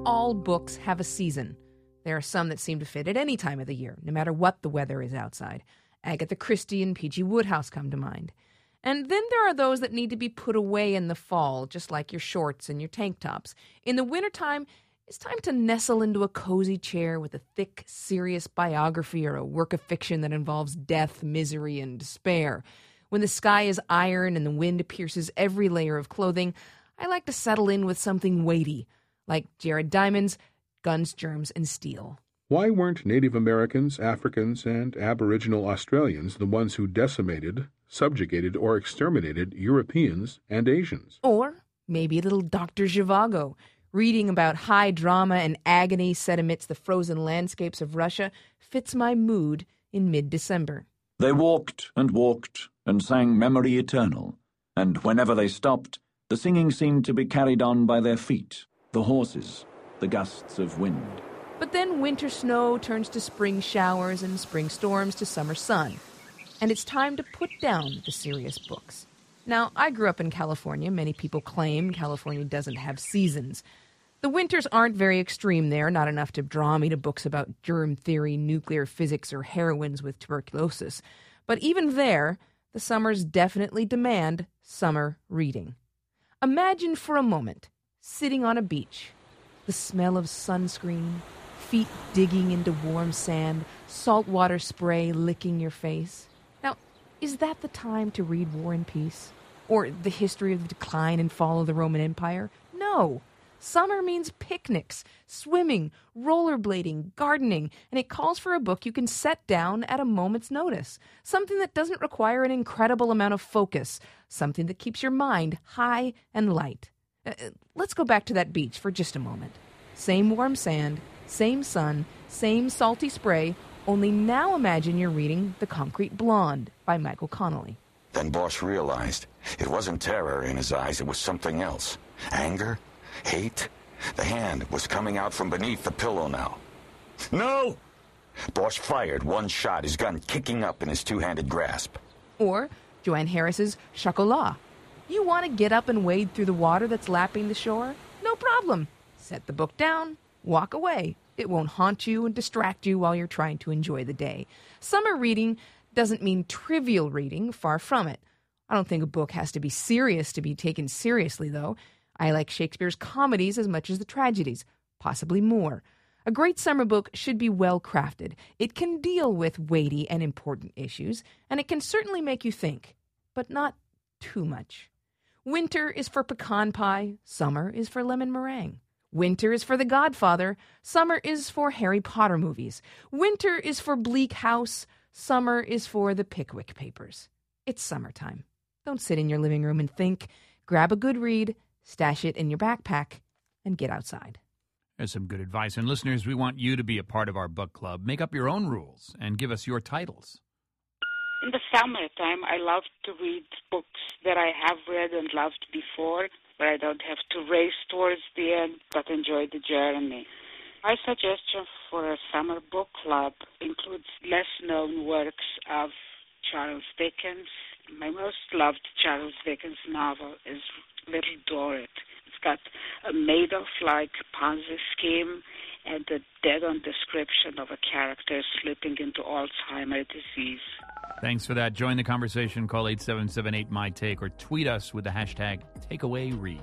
all books have a season. There are some that seem to fit at any time of the year, no matter what the weather is outside. Agatha Christie and P.G. Wodehouse come to mind. And then there are those that need to be put away in the fall, just like your shorts and your tank tops. In the wintertime, it's time to nestle into a cozy chair with a thick, serious biography or a work of fiction that involves death, misery, and despair. When the sky is iron and the wind pierces every layer of clothing, I like to settle in with something weighty, like Jared Diamond's Guns, Germs, and Steel. Why weren't Native Americans, Africans, and Aboriginal Australians the ones who decimated, subjugated, or exterminated Europeans and Asians? Or maybe a little Dr. Zhivago, reading about high drama and agony set amidst the frozen landscapes of Russia fits my mood in mid-December. They walked and sang Memory Eternal, and whenever they stopped, the singing seemed to be carried on by their feet, the horses, the gusts of wind. But then winter snow turns to spring showers and spring storms to summer sun, and it's time to put down the serious books. Now, I grew up in California. Many people claim California doesn't have seasons. The winters aren't very extreme there, not enough to draw me to books about germ theory, nuclear physics, or heroines with tuberculosis. But even there, the summers definitely demand summer reading. Imagine for a moment sitting on a beach, the smell of sunscreen, feet digging into warm sand, saltwater spray licking your face. Now, is that the time to read War and Peace? Or the history of the decline and fall of the Roman Empire? No. Summer means picnics, swimming, rollerblading, gardening, and it calls for a book you can set down at a moment's notice. Something that doesn't require an incredible amount of focus. Something that keeps your mind high and light. Let's go back to that beach for just a moment. Same warm sand, same sun, same salty spray, only now imagine you're reading The Concrete Blonde by Michael Connelly. Then Bosch realized it wasn't terror in his eyes, it was something else. Anger? Hate? The hand was coming out from beneath the pillow now. No! Bosch fired one shot, his gun kicking up in his two-handed grasp. Or Joanne Harris's Chocolat. You want to get up and wade through the water that's lapping the shore? No problem. Set the book down, walk away. It won't haunt you and distract you while you're trying to enjoy the day. Summer reading doesn't mean trivial reading, far from it. I don't think a book has to be serious to be taken seriously, though. I like Shakespeare's comedies as much as the tragedies, possibly more. A great summer book should be well crafted. It can deal with weighty and important issues, and it can certainly make you think, but not too much. Winter is for pecan pie, summer is for lemon meringue. Winter is for The Godfather, summer is for Harry Potter movies. Winter is for Bleak House, summer is for The Pickwick Papers. It's summertime. Don't sit in your living room and think. Grab a good read, stash it in your backpack, and get outside. There's some good advice. And listeners, we want you to be a part of our book club. Make up your own rules and give us your titles. In the summertime, I love to read books that I have read and loved before, where I don't have to race towards the end, but enjoy the journey. My suggestion for a summer book club includes less-known works of Charles Dickens. My most loved Charles Dickens novel is Little Dorrit. It's got a Madoff-like Ponzi scheme and a dead-on description of a character slipping into Alzheimer's disease. Thanks for that. Join the conversation. Call 877-8MY-TAKE or tweet us with the hashtag TakeAwayReads.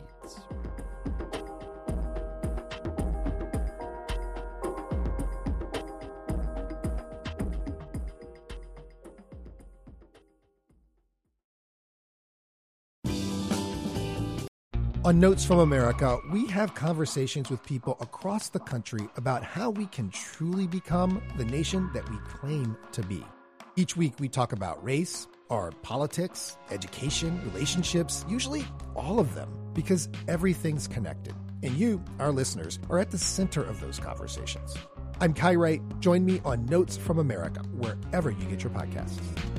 On Notes from America, we have conversations with people across the country about how we can truly become the nation that we claim to be. Each week, we talk about race, our politics, education, relationships, usually all of them, because everything's connected. And you, our listeners, are at the center of those conversations. I'm Kai Wright. Join me on Notes from America, wherever you get your podcasts.